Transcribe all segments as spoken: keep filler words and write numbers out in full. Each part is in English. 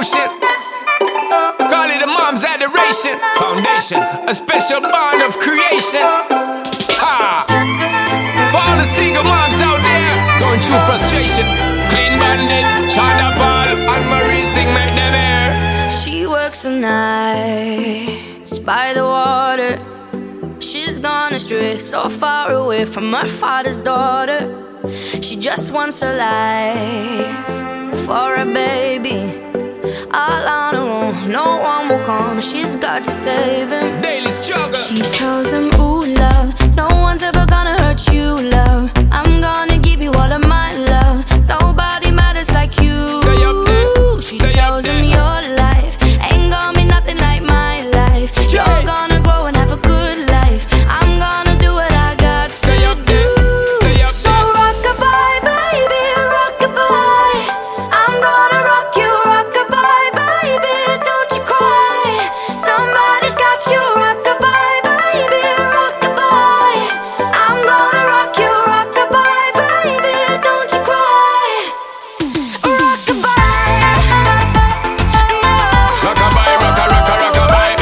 emotion. Call it a mom's adoration. Foundation, a special bond of creation. Ha! For all the single moms out there going through frustration. Clean Bandit, China Paul, and Marie thing make them air. She works the nights by the water. She's gone astray, so far away from her father's daughter. She just wants a life for a baby. All on her own, no one will come. She's got to save him. Daily struggle. She tells him, ooh, love, no one's ever gonna hurt you, love. I'm gonna give you all of my love. Nobody matters like you. Stay up there. She Stay tells up him there. your life ain't gonna be nothing like my life. You're Yeah. gonna grow and have a good life. I'm gonna do what I got Stay to up do. there. Stay up So there. rock-a-bye, baby, rock-a-bye. I'm gonna rock you, rock-a-bye, baby, don't you cry. Somebody's got you, rock-a-bye, baby, rock-a-bye. I'm gonna rock you, rock-a-bye, baby, don't you cry. Rock-a-bye, no. Rock-a-bye, rocka, rocka, rock-a-bye.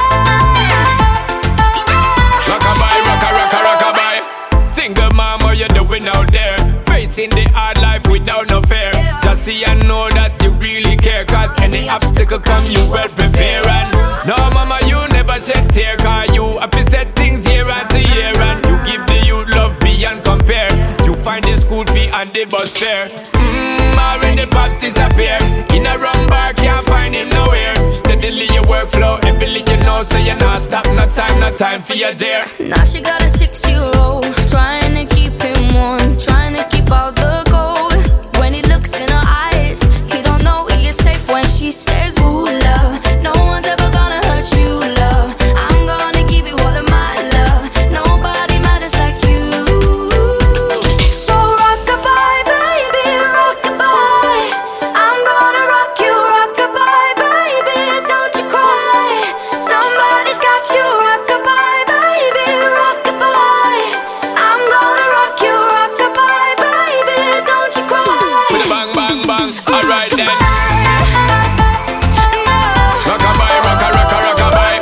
Rock-a-bye, rocka, rocka, rock-a-bye. Single mom, what you doing out there? Facing the hard life without no fear. Just see and know that you really care. Cause any obstacle come, you well prepare. And no mama, you never shed tear. Cause you have to set things year after year. And you give the youth love beyond compare. You find the school fee and the bus fare. Mmm, already pops disappear. In a wrong bar, can't find him nowhere. Steadily your workflow, everything you know. So you not stop, no time, no time for your dear. Now she got a six-year-old, trying to keep him warm, trying to keep out the cold. When he looks in her eyes, he don't know he is safe when she says, ooh, love, no one's ever gonna hurt you, love. I'm gonna give you all of my love. Nobody matters like you. So rock-a-bye, baby, rock-a-bye. I'm gonna rock you, rock-a-bye, baby, don't you cry. Somebody's got you, rock-a-bye, baby, rock-a-bye. I'm gonna rock you, rock-a-bye, baby, don't you cry. With a bang, bang, bang. Alright then. No. Rock-a-bye, rocka, rocka, rock-a-bye.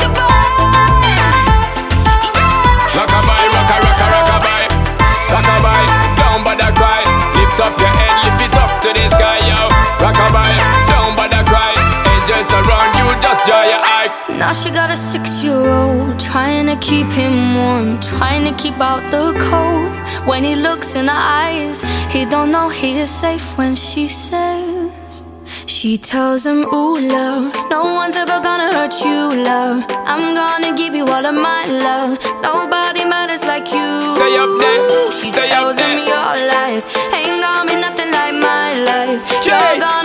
Rock-a-bye, rocka, rocka, rock-a-bye. Rock-a-bye, don't bother cry. Lift up your head, lift it up to the sky, yo. Rock-a-bye, don't bother cry. Angels around you, just dry your eye. Now she got a six-year-old, trying to keep him warm, trying to keep out the cold. When he looks in her eyes, he don't know he is safe when she says. She tells him, ooh, love, no one's ever gonna hurt you, love. I'm gonna give you all of my love. Nobody matters like you. Stay up there, She stay up tells him there. your life ain't gonna be nothing like my life. Jay. You're gonna